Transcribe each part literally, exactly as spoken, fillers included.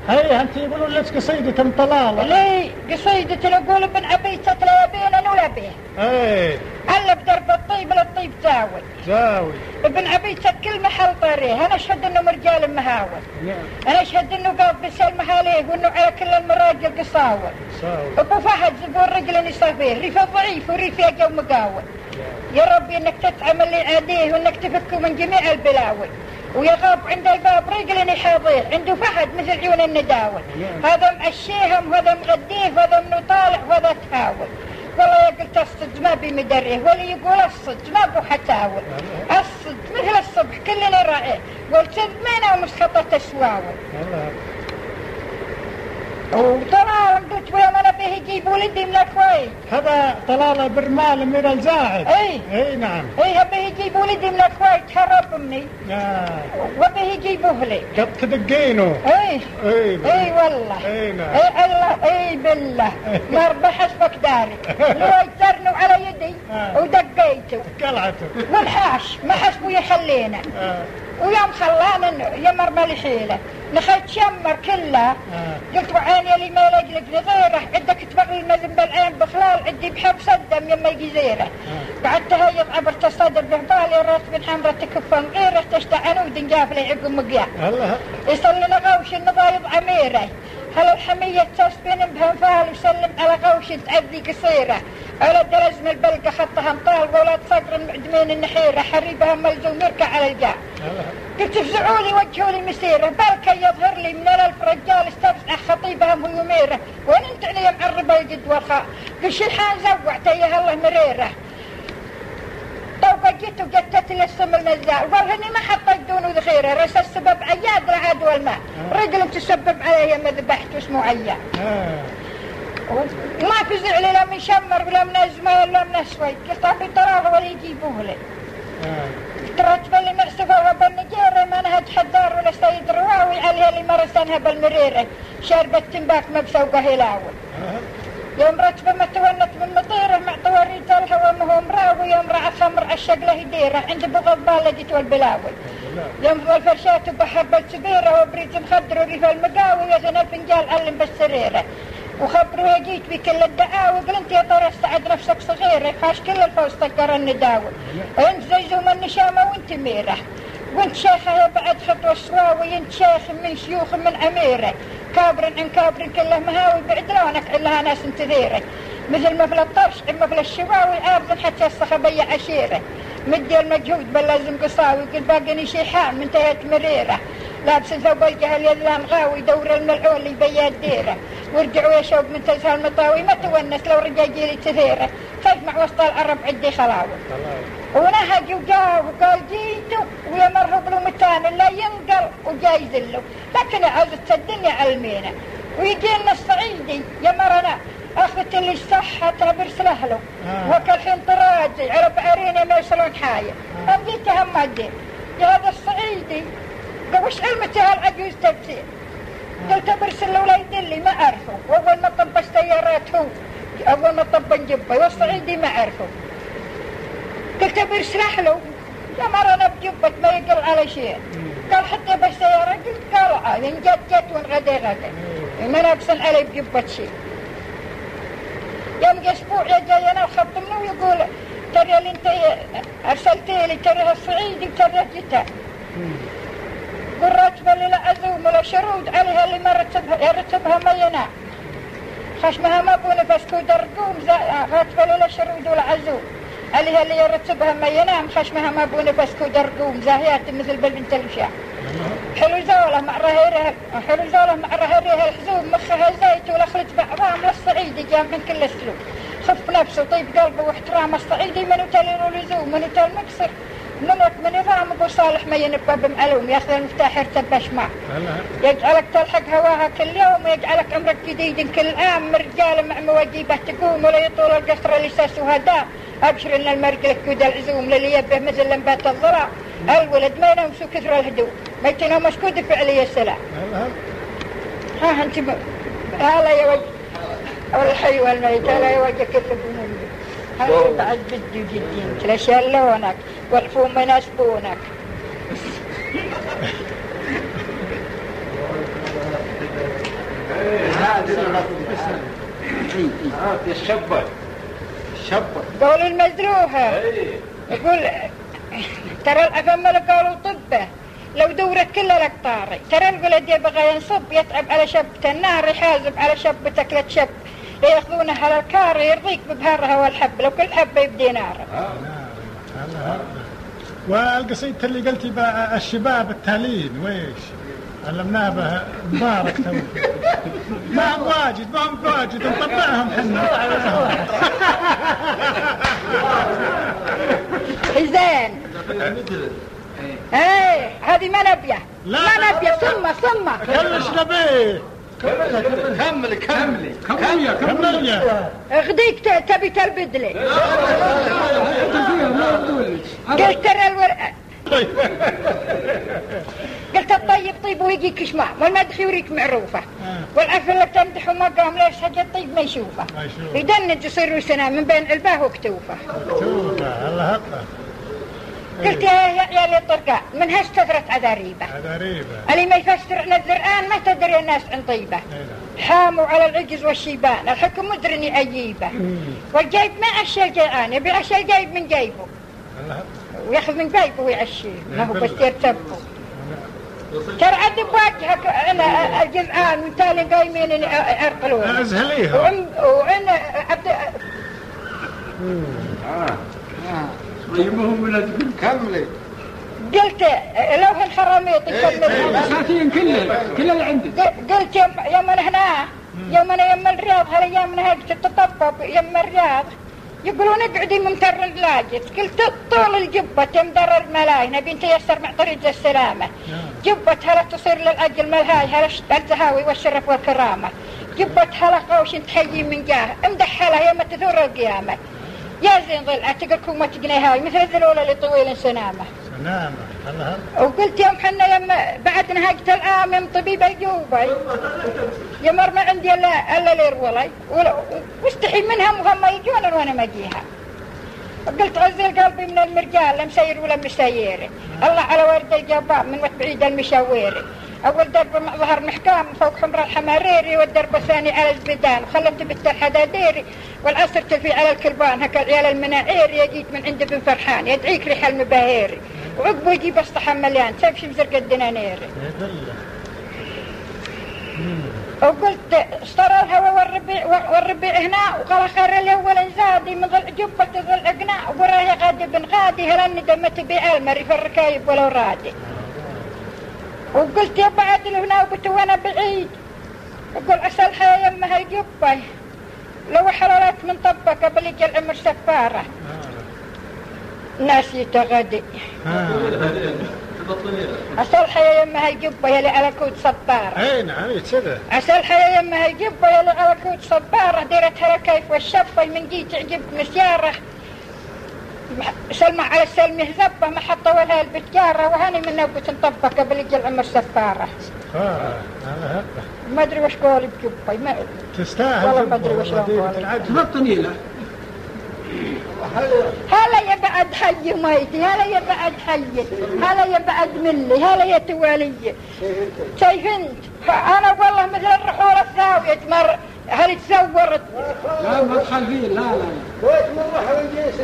هي أنت يقولون لك قصيدة طلالة. لي قصيدة نقول ابن عبيسة لا يبين ولا به. ايه على بدرب الطيب للطيب زاوي. زاوي. ابن عبيسة كل محل طريه. أنا أشهد إنه رجال مهاول. نعم. أنا أشهد إنه قاض بسال محاليه وإنه على كل المراجل قصاول. صاوي. أبو فهد زبون رجل نصافيه ريفه ضعيف وريف يا جو مقاول. يا ربي إنك تتعمل لي عاديه وإنك تفكه من جميع البلاوي. ويغاب عند الباب رجل حاضيه عنده فهد مثل عيون النداول. هذا مأشيهم وهذا مغديه وهذا منو طالع وهذا تهاول. والله قلت الصد ما بمدريه ولي يقول الصد ما بو حتاول. الصد مثل الصبح كلنا راعيه قلت مينا ومسخطة السواول. وطلال قلت ويا ما نبيه يجيب ولدي من الكويت. هذا طلال برمال من الزاهد. اي اي نعم. اي هبه يجيب ولدي من الكويت هرب مني. آه. وبه يجيبوه لي. قد تدقينه. اي اي اي والله. اي نعم. اي الله اي بالله ما ربح حسبك داري. لو يترنوا على يدي آه. ودقيته قلعته والحاش ما حسبوا يخلينا. آه. ويوم خلانا يمر مالي حيله نخيت شمر كلها. آه. قلت وعيني اللي ما يلقلق نظيره عندك تبغي المذنب بالعين بخلال عندي بحب صدم يما يجي زيره. آه. بعد تهيض عبرت الصدر بهبالي الراس من حمرة تكفن غيره تشتع عنود نجاف لي عقب مقيا. الله يصلنا غوش النضايض عميره. هل الحمية تسبين بهنفال وسلم على غوش تعذي قصيره. على دلزم البلقة خطها مطال وولاد صقر معدمين النحيرة حريبها ملزوم يركع على الجاع. قلت افزعوا لي وجهوا لي مسيره بالك يظهر لي من الالف رجال استفزع خطيبها ويميره. وين انت علي معربه الجد والخاء قل شلحان زوعت ايها الله مريره. طوبة جيت وجتت لي السم المزاء وقال هني ما حطيت دون ذخيره رس السبب عياد العاد والماء. رجل تسبب علي ما ذبحت واسمه عياد. وما فزع لي لا من شمر ولا من ازمه ولا من اسود. قلت ابي تراه ولا يجيبوه لي. ترتب اللي معسفة بالنجيرة ما نهج حدار ولا سيد رواوي عليها اللي مرسانها بالمريرة شاربة تنباك مبسوقة هلاوي. يوم رتبة ما تونت من مطيرة مع طواريت الهوى مهو مراوي. يوم رعى خمر الشقلة هديرة عند بغض بالجت والبلاوي. يوم ضل فرشات وبحر بالسبيرة وبريد مخدر وريف المقاوي يزن الفنجال علم بالسريرة. وخبروا جيت بكل الدعاوي قلت يا ترى استعد نفسك صغيرة خاش كل الفوز طقر النداوي. انت زي زوم النشامة وانت ميرة وانت شيخة بعد خطوة سواوي. انت شيخ من شيوخ من أميرة كابر عن كابر كله مهاوي بعد لونك علها ناس انتذيرة. مثل مفل الطرش مفل الشواوي عارض حتى الصخبية عشيرة. مدي المجهود بلازم قصاوي قل باقني شيحان من تهيت مريرة. لابس ثوب الجهل يذلام غاوي دور الملعون اللي بيا الديرة. ورجعوا يا شوق من تزهى المطاوي ما تونس لو رجع جيلي تثيره. خايف مع وسط العرب عدي خلاوي. ونهج وجاء وقال جيتو ويمر بلو متان لا ينقل وجاي يذلو. لكن عزت الدنيا علمينا ويجينا الصعيدي يمرنا اخذت اللي الصحة تبرس لهلو. آه. وكالحين طراجي على بعريني ما يصلون حاية. آه. أبديتها ما الدين يا هذا الصعيدي وش علمتي هالعجوز تبسير. قلت برسل له ولا يدلي ما أعرفه. وأول ما طب السيارات هو أول ما طب نجبه والصعيدي ما أعرفه. قلت برسل له يا مرة أنا بجبت ما يقل على شيء. قال حتى بالسيارة قلت قال عاد إن جت جت ونغدي غدي ما نقصن علي بجبت شيء. يوم أسبوع يجي أنا الخط منه ويقول ترى اللي أنت أرسلتي لي ترى الصعيدي وترى جتها. والراتبة اللي لا عزوم ولا شرود عليها اللي ما رتبها يرتبها ما ينام. خشمها ما بو نفس كودرقوم راتبة اللي لا شرود ولا عزوم عليها اللي يرتبها ما ينام. خشمها ما بو نفس كودرقوم زاهيات مثل بالبنت الوشاع. حلو زولة مع رهيرها حلو زولة مع رهيرها الحزوم مخها زيت ولا خلت بعضام للصعيدي جام من كل السلوك. خف نفسه طيب قلبه واحترام الصعيدي منو تلين ولزوم منو تل مكسر منك من نظام أبو صالح ما ينبه بمعلوم ياخذ المفتاح يرتب شمع. يجعلك تلحق هواها كل يوم ويجعلك عمرك جديد كل عام. رجال مع مواجيبه تقوم ولا يطول القصر اللي ساسه هداه. أبشر إن المرق لك كود العزوم للي يبه مثل لنبات الضراء. الولد ما ينامسوا كثر الهدوء ما يتنام مسكود فعلي السلام. ها أنت ب... هلا يا وجه والحي والميت هلا يا وجه كيف بنون هلا بعد بدي جدين تلاش يلونك والفوم يناسبونك. الشبة الشبة قول المزروها يقول ترى الأفمل قالوا طبه لو دورت كل الأقطاري ترى الولد يبغى ينصب يتعب على شبة النار يحازب على شبتك لا تشب ليأخذونه على الكار يرضيك ببهرها والحب لو كل حبة يبدي نار. والقصيدة اللي قلتي بقى الشباب التالين ويش علمناها بها مبارك تو ما هم واجد ما هم واجد نطبعهم حنا زين ايه هذه ما نبيه ما نبيه صمة صمة كلش نبيه كملي كملي كملي كملي غديك تبي تلبد لي قلت ترى الورقة قلت الطيب طيب ويجيك شماع والمدح يوريك معروفة والعفو اللي تمدح ومقام ليش حاجة طيب ما يشوفه يدنج يصير سنة من بين علباه وكتوفه كتوفه الله أكبر. قلت يا عيالي الطرقاء من هالستدرت عذاريبة عذاريبة اللي ما يفسر الذرآن ما تدري الناس عن طيبة حاموا على العجز والشيبان الحكم مدرني أجيبه والجايب ما عشى الجيعان يبي عشى الجايب من جايبه وياخذ من جايبه ويعشيه ما هو بس يرتبه ترى عد بوجهك أنا الجزعان من تالي قايمين يعرقلون أزهليها وأنا عبد طيبهم من كملي قلت لو هالحراميط يكمل مساكين كلها كلها اللي عندي قلت يوم يوم أنا هنا يوم أنا يوم الرياض هالأيام هيك تتطبب يوم الرياض يقولون اقعدي ممتر لاجت قلت طول الجبة تمدر الملاي نبي نتيسر مع طريق السلامة جبة هلا تصير للأجل ملهاي هلا الزهاوي والشرف والكرامة جبة هلا قوش تحيي من جاه امدح هلا يوم تثور القيامة يا زين ظل اعتقلكم ما تقني هاي مثل الذلولة اللي طويل سنامة سنامة الله. وقلت يوم حنا يوم بعد نهاجت الآم يوم طبيب الجوبي يمر ما عندي الا الا ليرولي واستحي منهم وهم يجون وانا ما اجيها. قلت عزل قلبي من المرجال لا مسير ولا مسيري الله على ورد الجباب من وقت بعيد المشاويري اول درب مع ظهر محكام فوق حمر الحماريري والدرب الثاني على الزبدان وخلمت بنت الحداديري والعصر تلفي على الكلبان هكا العيال المناعيري يجيت من عند ابن فرحان يدعيك ريح المباهيري وعقبه يجيب اسطحه مليان سيف شمزرق الدنانيري. وقلت اشترى الهوى والربيع والربيع هنا وقال خير الاول زادي من ظل جبة ظل اقناع وراها غادي بن غادي هلني دمت بألمري في الركايب ولو رادي. وقلت يا بعد هنا وقلت وانا بعيد اقول عسى الحياة يمها الجبة لو حرارات من طبك قبل يجي العمر سفارة ناس يتغدي عسى الحياة يمها الجبة يلي على كود صبارة اي نعم كذا عسى الحياة يمها الجبة يلي على كود صبارة ديرتها الكيف والشبة من جيت عجبت مسيارة سلمى على السلم هزبة محطة ولا البتجارة وهاني من نبوة نطبق قبل يجي العمر سفارة سفارة ما أدري وش قولي بجبي ما تستاهل والله ما أدري وش قولي تبطني له هلا يبعد حي ميتي هلا يبعد حي هلا يبعد ملي هلا يا توالي شايف انت انا والله مثل الرحولة الثاوية مر هل تزورت لا ما تخل فيه لا لا كويس مرة حوالي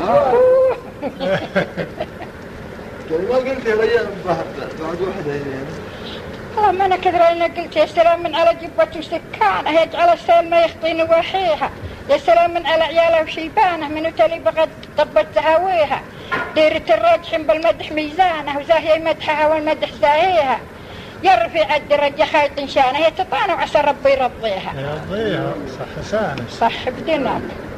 ما قلت يا ريال بعد واحدة يعني والله ما انا كثر انا قلت يا سلام من على جبة سكانه يجعل السيل ما يخطي نواحيها يا سلام من على عياله وشيبانه منو تلي بغد طبت زهاويها ديرة الراجحين بالمدح ميزانه وزاهي مدحها والمدح زاهيها يرفع الدرجة خيط شانه يتطانه وعسى ربي يرضيها يرضيها صح سانه صح بدينك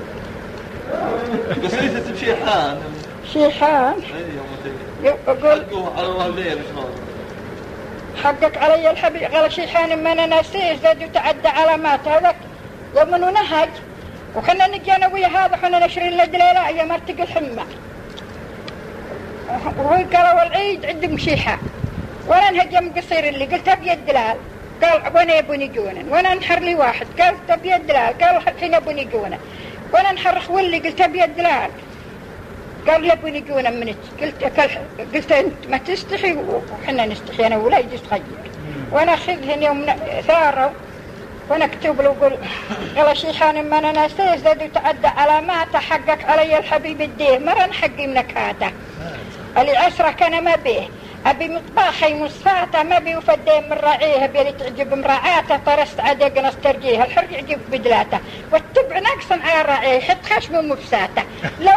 قصيدة بشيحان شيحان يقول على الله ليل حقك علي الحبيب قال شيحان ما انا ناسيه زاد وتعدى علامات هذاك يوم انه نهج وحنا نجي انا ويا هذا حنا نشري الليله يا مرتق الحمى وهو قالوا العيد عندهم شيحه وانا انهجم قصير اللي قلت ابي الدلال قال وانا يبوني جونا وانا انحر لي واحد قال ابي الدلال قال الحين يبوني جونا وانا انحر خولي قلت ابي الدلال قال يبوني جونا منك قلت قلت انت ما تستحي وحنا نستحي انا ولا يجي تغير وانا اخذهن يوم ثاروا ونكتب له قل قال شيحان ما انا نسيت زاد يتعدى علاماته حقك علي الحبيب الديه مرن حقي منك هذا اللي عشرك انا ما بيه ابي مطباخي مصفاته ما بي وفدين من راعيه بيلي تعجب مراعاته طرست عدق نص ترجيه الحر يعجب بدلاته والتبع ناقصا على راعيه يحط خشمه مفساته لو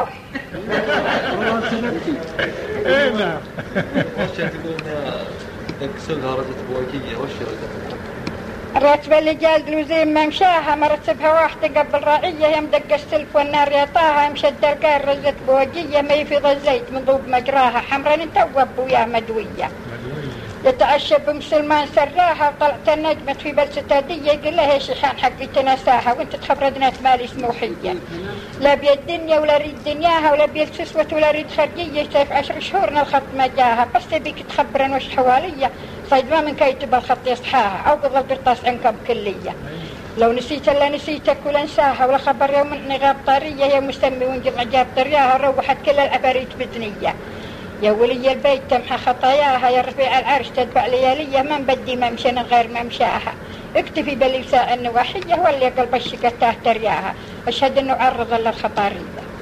ايه نعم وش تقولون دقسلها رجت بوكية وش الراتبة اللي جالد له زين ما مشاها مرتبها واحدة قبل راعية يم دق السلف والنار يطاها يمشد القار رزت بوجية ما يفيض الزيت من ضوب مجراها حمرا توب ويا مدوية يتعشى بمسلمان سراها وطلعت النجمة في بلسة هدية يقول لها يا شيحان حقي تنساها وانت تخبردنا مالي سموحية لا بيد الدنيا ولا ريد دنياها ولا بيد سسوة ولا ريد خرجية شايف عشر شهورنا الخط ما جاها بس تبيك تخبرن وش حوالية صيد ما من كيتب الخط يصحاها أو قضل برطاس عنكم كلية لو نسيت الا نسيتك ولا انساها ولا خبر يوم اني غاب طارية يا مسمي وانجمع جاب طرياها روحت كل العفاريت بدنية يا ولي البيت تمحى خطاياها يا رفيع العرش تدفع ليالية ما بدي ممشى غير ممشاها اكتفي بالوساء النواحية واللي قلب الشقتاه ترياها اشهد انه عرض للخطارية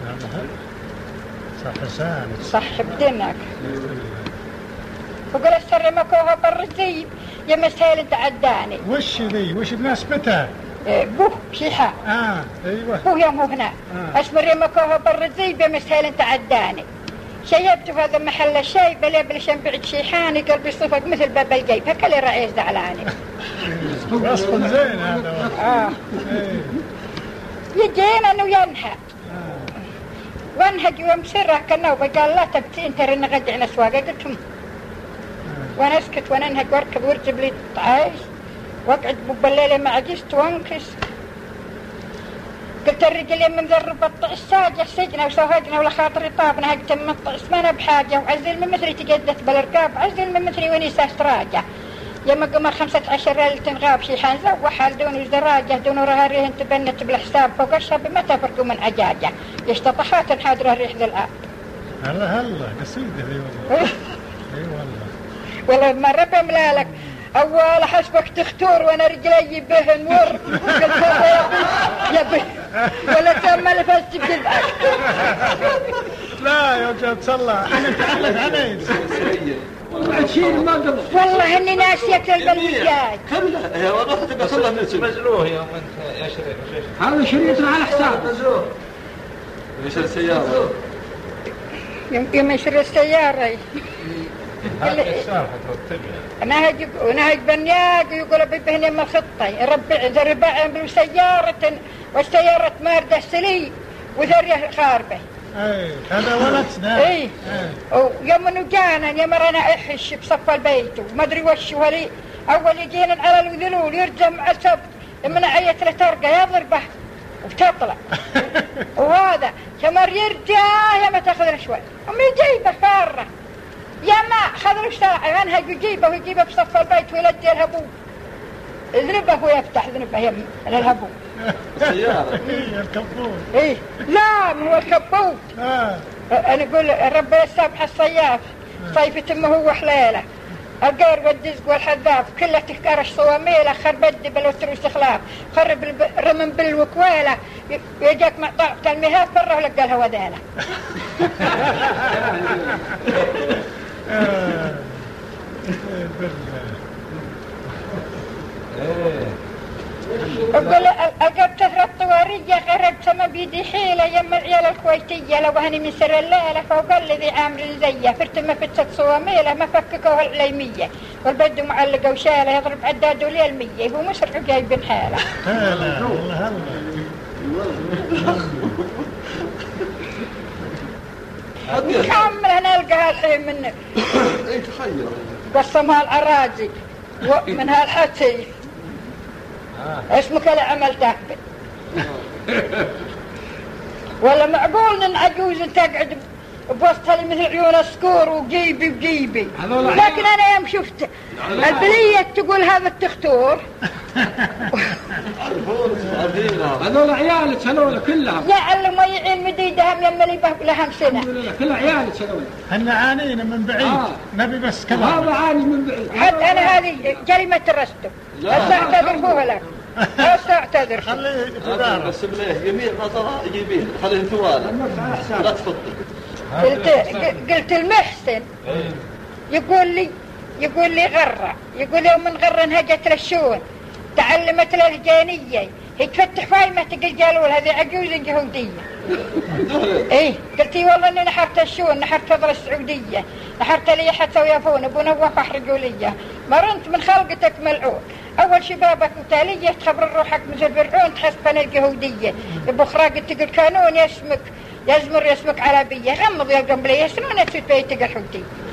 صح حسان صح بدنك وقال السر مكوها بالرزيب يا مسهل تعداني وش ذي وش بناسبتها إيه بوه شيحة اه ايوه بوه يا مو هنا آه. اسمر مكوها بالرزيب يا مسهل تعداني شيبت في هذا المحل الشاي بلا بلشان بعد شيحاني قلبي صفق مثل باب الجيب هكذا رئيس زعلاني وصف زين هذا اه يجينا انه ينهى وانهج ومسره كالنوبة قال لا تبتين ترى نغدع نسواقه قلتهم وانا اسكت وانا انهج واركب وارجب لي عايش واقعد بالليل ما عجزت وانكس قلت الرجل من ذر بطع الساجة سجنا وسوهجنا ولا خاطري طابنا هقتم مطع اسمنا بحاجة وعزل من مثلي تجدت بالارقاب عزل من مثلي ونيسا استراجة يما قمر خمسة عشر ليلة تنغاب شيحان زوحها دون وزراجة دون رهاريهن تبنت بالحساب فوق الشاب ما تفرقوا من عجاجة يشتطحات حاضرها الريح ذي الآب هلا هلا قصيدة ذي والله اي والله والله مرة بملالك أول حسبك تختور وانا رجلي بهن ور قلت يا بي ولا تأمل فاست بجذبك لا يا وجه تصلى انا تعلت علي عشير ما قبل والله اني ناسية البلويات كلها يا والله تبقى كلها من اسم مجروه يوم انت يا شريف هذا شريطنا على حساب ايش السيارة يمكن مشر السيارة نهج ونهج بنياق يقول ببهن يم الخطة ربع ذرباع بالسيارة والسيارة ماردة سلي وذريه خاربة اي هذا ولدنا اي ويوم انه جانا يوم رانا احش بصف البيت وما ادري وش ولي اول يجينا على الذلول يرجع مع السبت من عيت له ترقه يضربه وبتطلع وهذا كمر يرجع يا ما تاخذ شوي امي جيبه فاره يا ما خذوا الشارع ينهج يجيبه ويجيبه بصف البيت ويلجي الهبوب ذنبه ويفتح ذنبه يم الهبوب السيارة اي الكبوت ايه لا مو هو الكبوت اه انا اقول ربي السابح الصياف صيفة امه هو حليله القير والدزق والحذاف كلها تكرش صواميله خرب الدبل والتروس خلاف خرب الرمن بالوكويله يجاك مع طاقة المهات برا ولقى الهوا ذاله أقول أقرب تثرى الطوارية غربت سما بيدي حيلة يم العيال الكويتية لو هني من سر الليلة فوق الذي عامر زيه فرت ما فتت صواميلة ما فككوها العليمية والبد معلقة وشالة يضرب عداده للمية هو مسرع جايبين حالة هلا والله هلا كامل هنا ألقاها الحين منك اي تخيل قسمها العراجي ومن هالحتي اسمك لا عملتك ولا معقول ان عجوز تقعد بوسطها مثل عيون السكور وجيبي وجيبي لكن انا يوم شفت البلية تقول هذا التختور هذول عيالك هذول كلهم يعلم ويعين مديدهم يملي به لهم سنة كل عيالك هذول احنا عانينا من بعيد آه. نبي بس هذا كلام عاني من بعيد حتى انا هذه كلمة الرستم الساعة تذرفوها لك بس اعتذر خليه يتدارك. بس بليه يمين ما ترى يجيبين خليه توالى لا تفضل. قلت قلت المحسن يقول لي يقول لي غرة يقول يوم من غرة انهجت للشون تعلمت الهجانية هي تفتح فايمة تقل جالول هذه عجوز يهودية. ايه قلت والله اني نحرت الشون نحرت فضل السعودية نحرت لي حتى ويافون ابو نواف احرقوا لي مرنت من خلقتك ملعون اول شبابك وتالية تخبر روحك مثل فرعون تحسبن اليهودية ابو خراق تقول كانون يسمك يزمر يسمك عربية غمض يا قنبلية شنو نسيت بيتك الحوتي